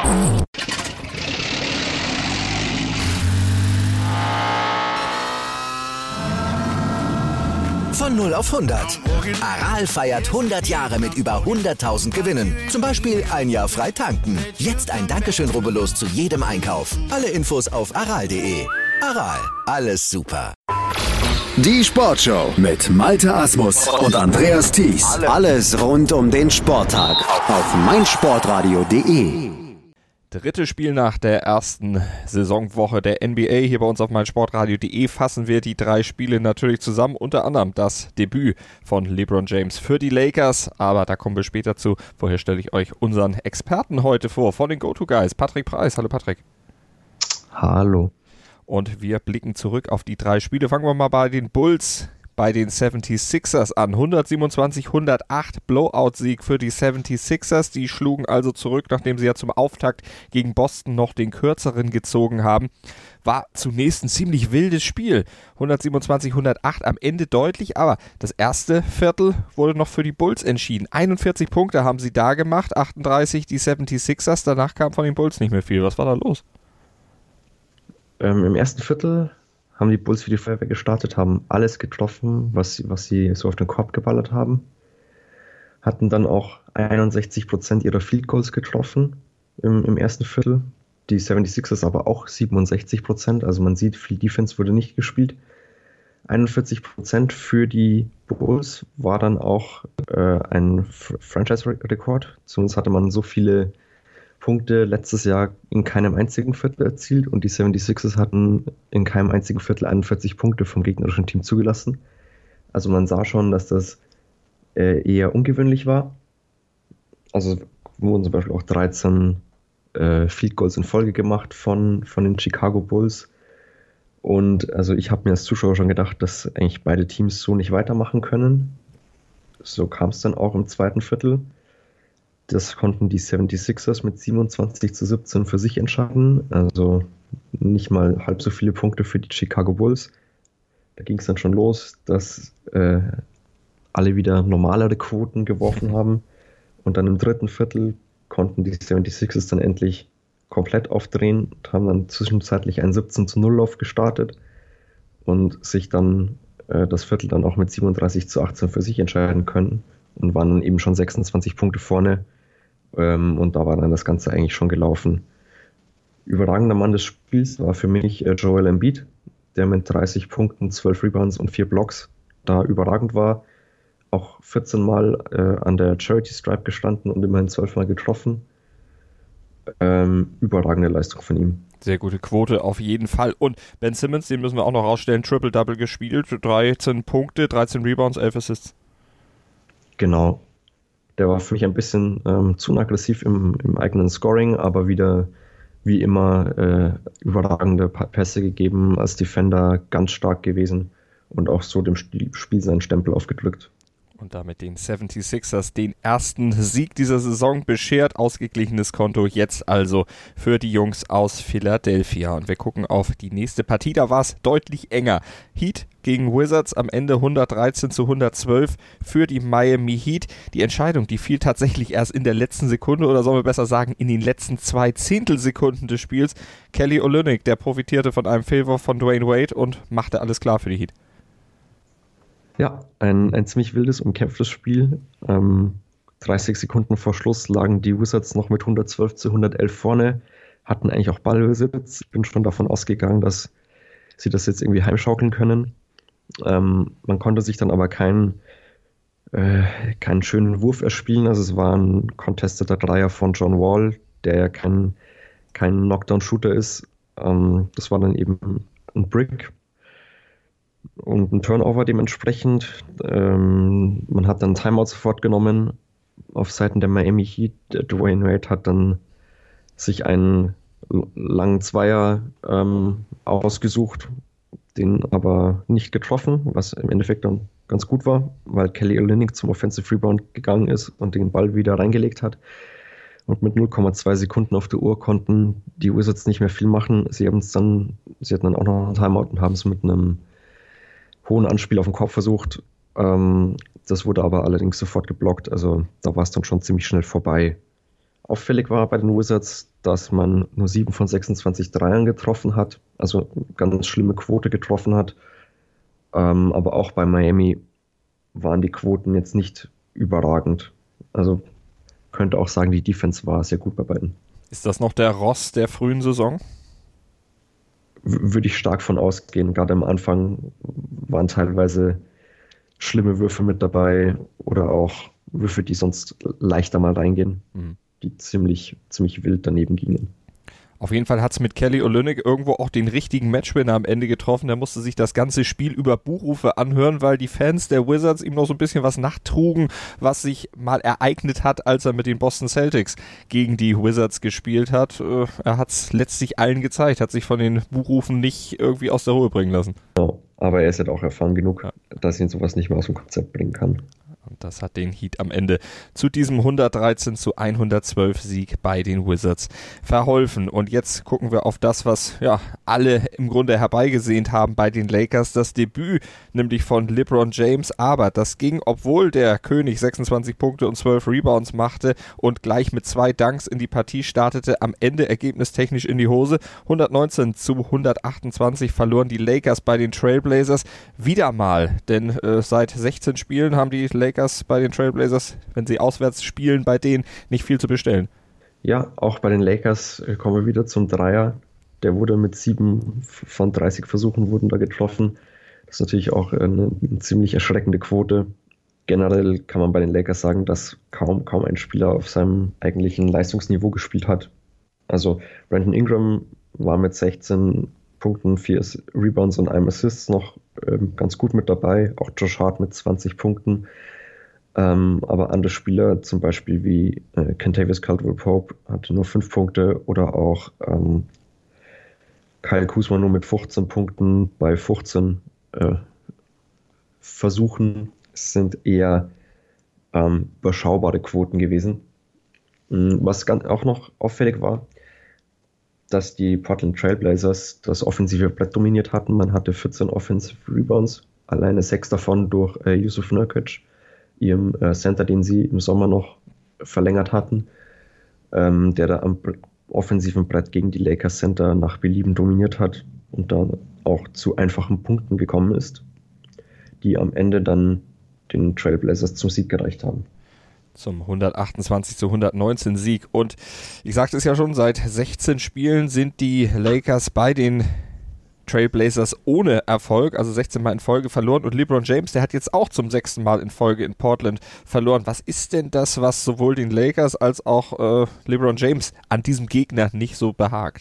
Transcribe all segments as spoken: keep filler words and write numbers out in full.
Von null auf hundert. Aral feiert hundert Jahre mit über hunderttausend Gewinnen. Zum Beispiel ein Jahr frei tanken. Jetzt ein Dankeschön, rubbellos zu jedem Einkauf. Alle Infos auf aral punkt de. Aral, alles super. Die Sportshow mit Malte Asmus und Andreas Thies. Alles rund um den Sporttag auf meinsportradio punkt de. Dritte Spiel nach der ersten Saisonwoche der N B A. Hier bei uns auf meinsportradio punkt de fassen wir die drei Spiele natürlich zusammen. Unter anderem das Debüt von LeBron James für die Lakers. Aber da kommen wir später zu. Vorher stelle ich euch unseren Experten heute vor von den Go-To-Guys. Patrick Preis. Hallo Patrick. Hallo. Und wir blicken zurück auf die drei Spiele. Fangen wir mal bei den Bulls, bei den seventy-sixers an. hundertsiebenundzwanzig hundertacht Blowout-Sieg für die seventy-sixers. Die schlugen also zurück, nachdem sie ja zum Auftakt gegen Boston noch den kürzeren gezogen haben. War zunächst ein ziemlich wildes Spiel. hundertsiebenundzwanzig hundertacht am Ende deutlich, aber das erste Viertel wurde noch für die Bulls entschieden. einundvierzig Punkte haben sie da gemacht, achtunddreißig die seventy-sixers. Danach kam von den Bulls nicht mehr viel. Was war da los? Ähm, Im ersten Viertel haben die Bulls wie die Feuerwehr gestartet, haben alles getroffen, was, was sie so auf den Korb geballert haben. Hatten dann auch einundsechzig Prozent ihrer Field Goals getroffen im, im ersten Viertel. Die seventy-sixers aber auch siebenundsechzig Prozent. Also man sieht, viel Defense wurde nicht gespielt. einundvierzig Prozent für die Bulls war dann auch äh, ein Franchise-Rekord. Zumindest hatte man so viele Punkte letztes Jahr in keinem einzigen Viertel erzielt und die seventy-sixers hatten in keinem einzigen Viertel einundvierzig Punkte vom gegnerischen Team zugelassen. Also man sah schon, dass das äh, eher ungewöhnlich war. Also wurden zum Beispiel auch dreizehn äh, Field Goals in Folge gemacht von, von den Chicago Bulls. Und also ich habe mir als Zuschauer schon gedacht, dass eigentlich beide Teams so nicht weitermachen können. So kam es dann auch im zweiten Viertel. Das konnten die seventy-sixers mit siebenundzwanzig zu siebzehn für sich entscheiden. Also nicht mal halb so viele Punkte für die Chicago Bulls. Da ging es dann schon los, dass äh, alle wieder normalere Quoten geworfen haben. Und dann im dritten Viertel konnten die seventy-sixers dann endlich komplett aufdrehen und haben dann zwischenzeitlich einen siebzehn zu null Lauf gestartet und sich dann äh, das Viertel dann auch mit siebenunddreißig zu achtzehn für sich entscheiden können und waren dann eben schon sechsundzwanzig Punkte vorne. Und da war dann das Ganze eigentlich schon gelaufen. Überragender Mann des Spiels war für mich Joel Embiid, der mit dreißig Punkten, zwölf Rebounds und vier Blocks da überragend war. Auch vierzehn Mal äh, an der Charity Stripe gestanden und immerhin zwölf Mal getroffen. Ähm, überragende Leistung von ihm. Sehr gute Quote auf jeden Fall. Und Ben Simmons, den müssen wir auch noch rausstellen, Triple-Double gespielt, dreizehn Punkte, dreizehn Rebounds, elf Assists. Genau. Der war für mich ein bisschen ähm, zu aggressiv im, im eigenen Scoring, aber wieder wie immer äh, überragende Pässe gegeben, als Defender ganz stark gewesen und auch so dem Spiel seinen Stempel aufgedrückt. Und damit den seventy-sixers den ersten Sieg dieser Saison beschert. Ausgeglichenes Konto jetzt also für die Jungs aus Philadelphia. Und wir gucken auf die nächste Partie. Da war es deutlich enger. Heat gegen Wizards am Ende hundertdreizehn zu hundertzwölf für die Miami Heat. Die Entscheidung, die fiel tatsächlich erst in der letzten Sekunde oder sollen wir besser sagen in den letzten zwei Zehntelsekunden des Spiels. Kelly Olynyk, der profitierte von einem Fehlwurf von Dwayne Wade und machte alles klar für die Heat. Ja, ein, ein ziemlich wildes, umkämpftes Spiel. Ähm, dreißig Sekunden vor Schluss lagen die Wizards noch mit hundertzwölf zu hundertelf vorne, hatten eigentlich auch Ballbesitz. Ich bin schon davon ausgegangen, dass sie das jetzt irgendwie heimschaukeln können. Ähm, man konnte sich dann aber keinen, äh, keinen schönen Wurf erspielen. Also es war ein contesteter Dreier von John Wall, der ja kein, kein Knockdown-Shooter ist. Ähm, das war dann eben ein Brick. Und ein Turnover dementsprechend. Ähm, man hat dann Timeout sofort genommen auf Seiten der Miami Heat. Dwayne Wade hat dann sich einen langen Zweier ähm, ausgesucht, den aber nicht getroffen, was im Endeffekt dann ganz gut war, weil Kelly Olynyk zum Offensive Rebound gegangen ist und den Ball wieder reingelegt hat. Und mit null Komma zwei Sekunden auf der Uhr konnten die Wizards nicht mehr viel machen. Sie haben es dann, sie hatten dann auch noch einen Timeout und haben es mit einem hohen Anspiel auf den Kopf versucht. Ähm, das wurde aber allerdings sofort geblockt. Also da war es dann schon ziemlich schnell vorbei. Auffällig war bei den Wizards, dass man nur sieben von sechsundzwanzig Dreiern getroffen hat, also eine ganz schlimme Quote getroffen hat. Ähm, aber auch bei Miami waren die Quoten jetzt nicht überragend. Also könnte auch sagen, die Defense war sehr gut bei beiden. Ist das noch der Ross der frühen Saison? W- würde ich stark von ausgehen. Gerade am Anfang waren teilweise schlimme Würfe mit dabei oder auch Würfe, die sonst leichter mal reingehen, mhm. die ziemlich, ziemlich wild daneben gingen. Auf jeden Fall hat es mit Kelly Olynyk irgendwo auch den richtigen Matchwinner am Ende getroffen. Der musste sich das ganze Spiel über Buchrufe anhören, weil die Fans der Wizards ihm noch so ein bisschen was nachtrugen, was sich mal ereignet hat, als er mit den Boston Celtics gegen die Wizards gespielt hat. Er hat es letztlich allen gezeigt, hat sich von den Buchrufen nicht irgendwie aus der Ruhe bringen lassen. Genau, aber er ist halt auch erfahren genug, ja. dass ihn sowas nicht mehr aus dem Konzept bringen kann. Und das hat den Heat am Ende zu diesem hundertdreizehn zu hundertzwölf Sieg bei den Wizards verholfen. Und jetzt gucken wir auf das, was ja alle im Grunde herbeigesehnt haben bei den Lakers. Das Debüt nämlich von LeBron James. Aber das ging, obwohl der König sechsundzwanzig Punkte und zwölf Rebounds machte und gleich mit zwei Dunks in die Partie startete, am Ende ergebnistechnisch in die Hose. hundertneunzehn zu hundertachtundzwanzig verloren die Lakers bei den Trailblazers. Wieder mal, denn äh, seit sechzehn Spielen haben die Lakers bei den Trailblazers, wenn sie auswärts spielen, bei denen nicht viel zu bestellen. Ja, auch bei den Lakers kommen wir wieder zum Dreier. Der wurde mit sieben von dreißig Versuchen wurden da getroffen. Das ist natürlich auch eine, eine ziemlich erschreckende Quote. Generell kann man bei den Lakers sagen, dass kaum, kaum ein Spieler auf seinem eigentlichen Leistungsniveau gespielt hat. Also Brandon Ingram war mit sechzehn Punkten, vier Rebounds und einem Assists noch ähm, ganz gut mit dabei. Auch Josh Hart mit zwanzig Punkten. Ähm, aber andere Spieler, zum Beispiel wie äh, Kentavious Caldwell-Pope, hatte nur fünf Punkte oder auch ähm, Kyle Kuzma nur mit fünfzehn Punkten bei fünfzehn äh, Versuchen. Es sind eher ähm, überschaubare Quoten gewesen. Mhm, was ganz, auch noch auffällig war, dass die Portland Trailblazers das offensive Brett dominiert hatten. Man hatte vierzehn Offensive Rebounds, alleine sechs davon durch äh, Jusuf Nurkic, ihrem äh, Center, den sie im Sommer noch verlängert hatten, ähm, der da am offensiven Brett gegen die Lakers Center nach Belieben dominiert hat und dann auch zu einfachen Punkten gekommen ist, die am Ende dann den Trailblazers zum Sieg gereicht haben. Zum hundertachtundzwanzig zu hundertneunzehn Sieg. Und ich sagte es ja schon, seit sechzehn Spielen sind die Lakers bei den Trailblazers ohne Erfolg, also sechzehn Mal in Folge verloren, und LeBron James, der hat jetzt auch zum sechsten Mal in Folge in Portland verloren. Was ist denn das, was sowohl den Lakers als auch äh, LeBron James an diesem Gegner nicht so behagt?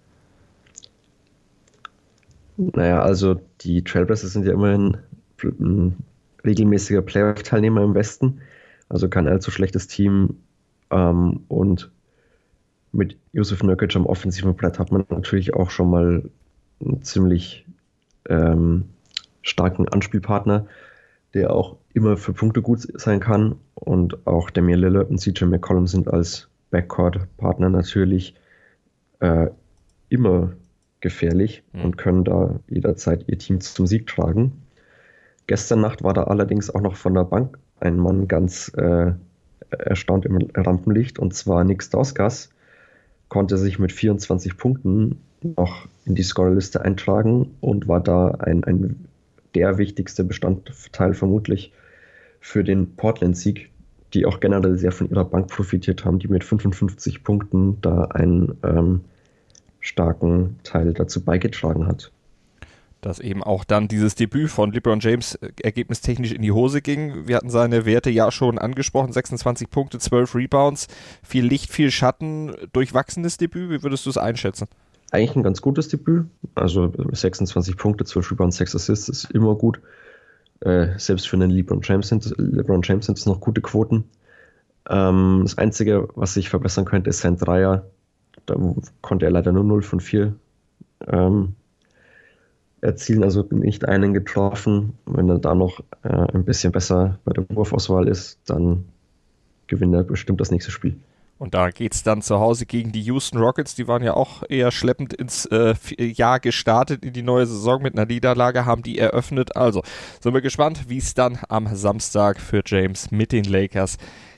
Naja, also die Trailblazers sind ja immerhin ein regelmäßiger Playoff-Teilnehmer im Westen, also kein allzu schlechtes Team, ähm, und mit Jusuf Nurkic am offensiven Brett hat man natürlich auch schon mal einen ziemlich ähm, starken Anspielpartner, der auch immer für Punkte gut sein kann, und auch Damian Lillard und C J McCollum sind als Backcourt-Partner natürlich äh, immer gefährlich mhm. und können da jederzeit ihr Team zum Sieg tragen. Gestern Nacht war da allerdings auch noch von der Bank ein Mann ganz äh, erstaunt im Rampenlicht, und zwar Nick Stauskas konnte sich mit vierundzwanzig Punkten noch in die Scorerliste eintragen und war da ein, ein der wichtigste Bestandteil vermutlich für den Portland-Sieg, die auch generell sehr von ihrer Bank profitiert haben, die mit fünfundfünfzig Punkten da einen ähm, starken Teil dazu beigetragen hat. Dass eben auch dann dieses Debüt von LeBron James ergebnistechnisch in die Hose ging. Wir hatten seine Werte ja schon angesprochen, sechsundzwanzig Punkte, zwölf Rebounds, viel Licht, viel Schatten, durchwachsenes Debüt. Wie würdest du es einschätzen? Eigentlich ein ganz gutes Debüt. Also sechsundzwanzig Punkte, zwölf Rebounds, sechs Assists ist immer gut. Äh, selbst für einen LeBron James sind, LeBron James sind es noch gute Quoten. Ähm, das Einzige, was sich verbessern könnte, ist sein Dreier. Da konnte er leider nur null von vier ähm, erzielen, also nicht einen getroffen. Wenn er da noch äh, ein bisschen besser bei der Wurfauswahl ist, dann gewinnt er bestimmt das nächste Spiel. Und da geht es dann zu Hause gegen die Houston Rockets. Die waren ja auch eher schleppend ins äh, Jahr gestartet, in die neue Saison mit einer Niederlage, haben die eröffnet. Also sind wir gespannt, wie es dann am Samstag für James mit den Lakers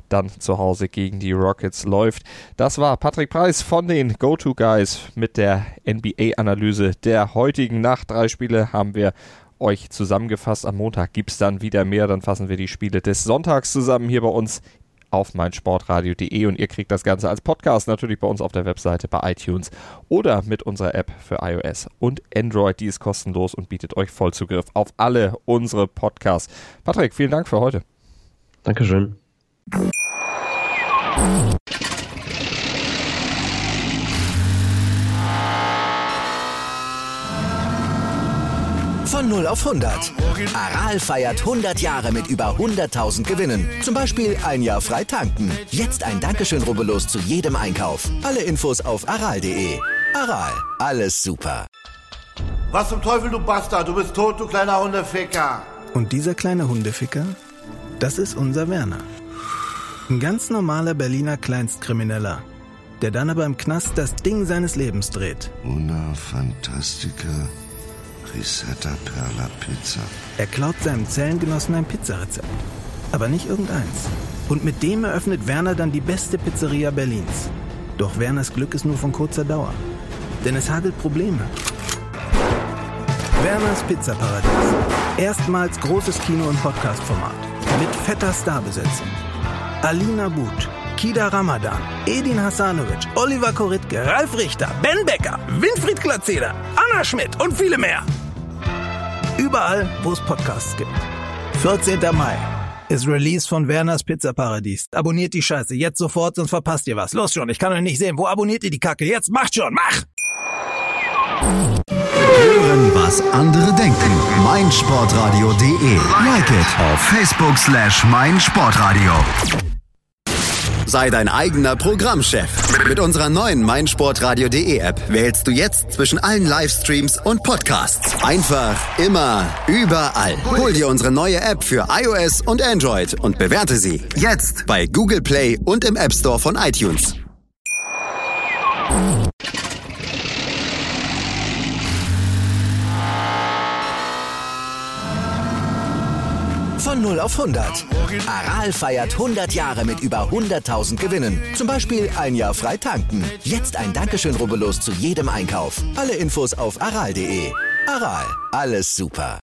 dann zu Hause gegen die Rockets läuft. Das war Patrick Preis von den Go-To-Guys mit der N B A-Analyse der heutigen Nacht. Drei Spiele haben wir euch zusammengefasst. Am Montag gibt es dann wieder mehr. Dann fassen wir die Spiele des Sonntags zusammen hier bei uns auf meinsportradio punkt de und ihr kriegt das Ganze als Podcast natürlich bei uns auf der Webseite, bei iTunes oder mit unserer App für iOS und Android. Die ist kostenlos und bietet euch Vollzugriff auf alle unsere Podcasts. Patrick, vielen Dank für heute. Dankeschön. Von null auf hundert. Aral feiert hundert Jahre mit über hunderttausend Gewinnen. Zum Beispiel ein Jahr frei tanken. Jetzt ein Dankeschön, rubbellos zu jedem Einkauf. Alle Infos auf aral punkt de. Aral, alles super. Was zum Teufel, du Bastard? Du bist tot, du kleiner Hundeficker. Und dieser kleine Hundeficker, das ist unser Werner. Ein ganz normaler Berliner Kleinstkrimineller, der dann aber im Knast das Ding seines Lebens dreht. Una Fantastica Risetta Perla Pizza. Er klaut seinem Zellengenossen ein Pizzarezept. Aber nicht irgendeins. Und mit dem eröffnet Werner dann die beste Pizzeria Berlins. Doch Werners Glück ist nur von kurzer Dauer. Denn es hagelt Probleme. Werners Pizzaparadies. Erstmals großes Kino- und Podcast-Format. Mit fetter Starbesetzung. Alina But, Kida Ramadan, Edin Hasanovic, Oliver Koritke, Ralf Richter, Ben Becker, Winfried Glatzeder, Anna Schmidt und viele mehr. Überall, wo es Podcasts gibt. vierzehnten Mai ist Release von Werners Pizzaparadies. Abonniert die Scheiße jetzt sofort, sonst verpasst ihr was. Los schon, ich kann euch nicht sehen. Wo abonniert ihr die Kacke? Jetzt macht schon, mach! Hören, was andere denken. meinsportradio punkt de. Like it auf Facebook slash meinsportradio. Sei dein eigener Programmchef. Mit unserer neuen meinsportradio punkt de App wählst du jetzt zwischen allen Livestreams und Podcasts. Einfach, immer, überall. Hol dir unsere neue App für iOS und Android und bewerte sie jetzt bei Google Play und im App Store von iTunes. Von null auf hundert. Aral feiert hundert Jahre mit über hunderttausend Gewinnen. Zum Beispiel ein Jahr frei tanken. Jetzt ein Dankeschön, rubbellos zu jedem Einkauf. Alle Infos auf aral punkt de. Aral, alles super.